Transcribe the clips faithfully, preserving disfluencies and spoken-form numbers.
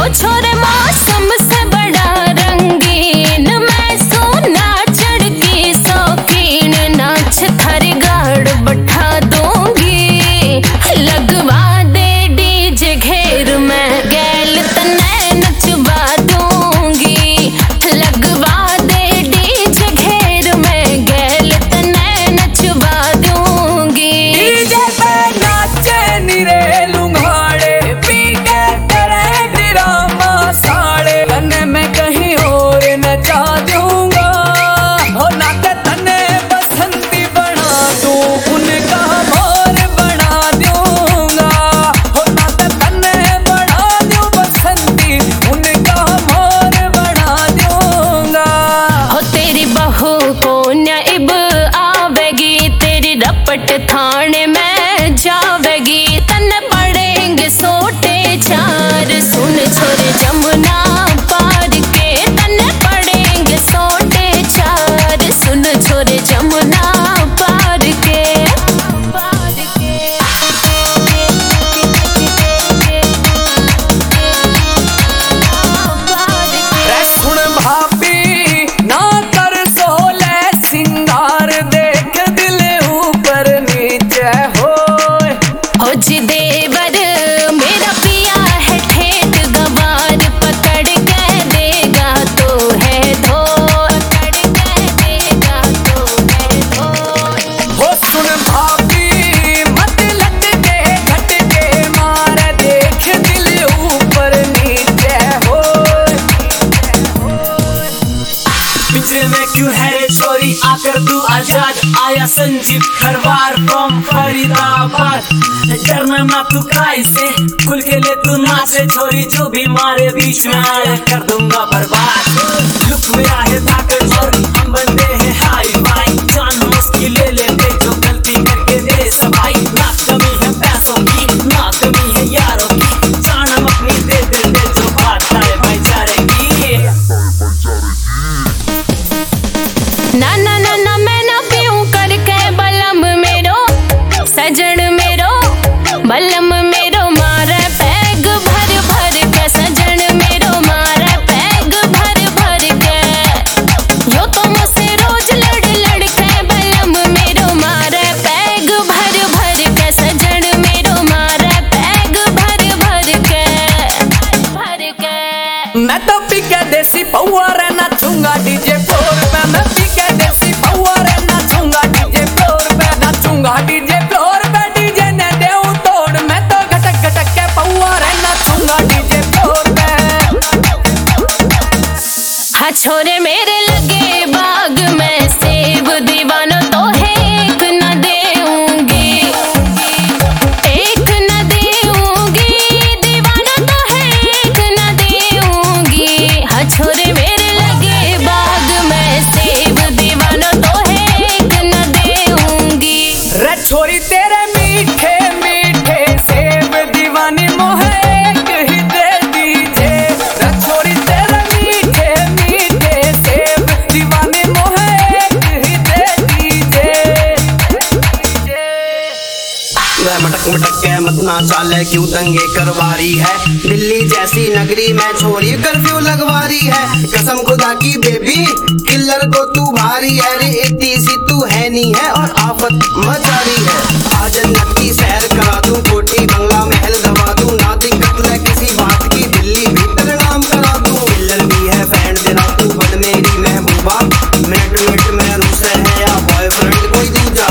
हो छोरे मौसम से बड़ा रंगीन, मैं सोना चढ़ की शौकीन, नाच थारी गाड़ बैठा दूंगी, लगवा दे डीजे घेर में गैल तने नचवा दूंगी, लगवा दे डीजे घेर में गैल तने नचवा दूंगी। डीजे पे नाचे निरे लुंघाड़े, पी के करे ड्रामा साड़े, तने मैं कहीं और नचा दूंगा, हो नाचे तने बसंती बना दूं, उनका मोर बना दूंगा, हो नाचे तने बना दूं बसंती, उनका मोर बना दूंगा। हो तेरी बहू को न्याइब आवेगी, तेरी रपट थाने में जावेगी, तन पड़ेंगे सोटे चार, सुन छोरे जमुना पार के, तन पड़ेंगे सोटे चार, सुन छोरे जमुना पार के, पार के। रे सुन भाभी ना कर सोले सिंगार, देख दिल ऊपर नीचे होए, हो जी देवर मेरा पिया है ठेठ गवार, पकड़ के देगा तो है धो, पकड़ के देगा तो है धो। हो सुन भाभी मत लटके घटके मार, देख दिल ऊपर नीचे होए। पिंजरे में क्यों है रे छोरी, आकर तू आजाद, आया संजीव खरवार फ्रॉम फरीदाबाद, डरना ना तू काई से, खुल के ले तू नाचे छोरी, जो भी मारे बीच में आए कर दूंगा बर्बाद। लुक मेरा है ताकत छोरी, हम बंदे हैं हाई फाई, जान मुश्किल ले लेते जो गलती करके दे सफाई, ना कमी है पैसों की ना कमी है यारों की, जान हम अपनी दे देते जो बात आए भाईचारे की। ना ना ना ना मैं ना पीऊं करके बलम मेरो, सजन मेरो बलम मेरो मारे पैग भर भर के, सजन मेरो मारे पैग भर भर के, यो तो मुझसे रोज लड़ लड़ के, बलम मेरो मारे पैग भर भर के, सजन मेरो मारे पैग भर भर के, भर के। मैं तो पी के देसी पौआ रे नाचूंगा डीजे फ्लोर पे, मैं पी के देसी पौआ रे नाचूंगा डीजे फ्लोर पे, नाचूंगा डीजे फ्लोर पे, डीजे ने देऊं तोड़, मैं तो घटक घटक के पौआ रे नाचूंगा डीजे फ्लोर पे। हाँ छोरे मेरे लगे बाग में सेब, दीवाना तो है एक न देऊंगी, एक न देऊंगी, दीवाना तो है एक न देऊंगी, हाँ छोरे मेरे लगे बाग में सेब, दीवाना तो है एक न देऊंगी। रे छोरी तेरे मीठे मीठे सेब, दीवानी मोहे एक ही दे दीजे, रे छोरी तेरे मीठे मीठे सेब, दीवानी मोहे एक ही दे दीजे। वह मटक मटक के मत ना चाले, क्यों दंगे करवारी है, दिल्ली जैसी नगरी में छोरी कर्फ्यू लगवारी है, कसम खुदा की बेबी किल्लर को तू भारी है रे, इतनी सी तू है नहीं है और आफत मचारी है, आज जन्नत की सैर करा दूं, कोठी बंगला महल दबा दूं, ना दिक्कत है किसी बात की, दिल्ली भीतर नाम करा दूं, किल्लर भी है बैंड देना तू बन मेरी महबूबा, मिनट मिनट में रूसे है या बॉयफ्रेंड कोई दूजा।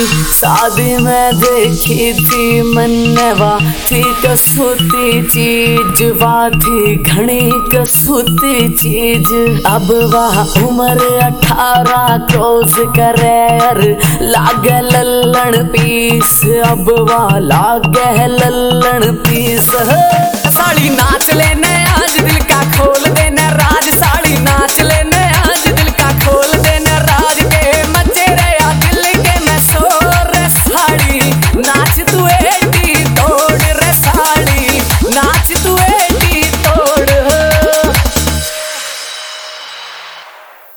शादी में देखी थी मनवा थी कसूती चीज, वाह थी घनी कसूती चीज। अब वह उम्र अठारह क्रॉस करे और लागे लल्लन पीस, अब वह लागे लल्लन पीस। साली नाच लेने आज दिल का खोल देना।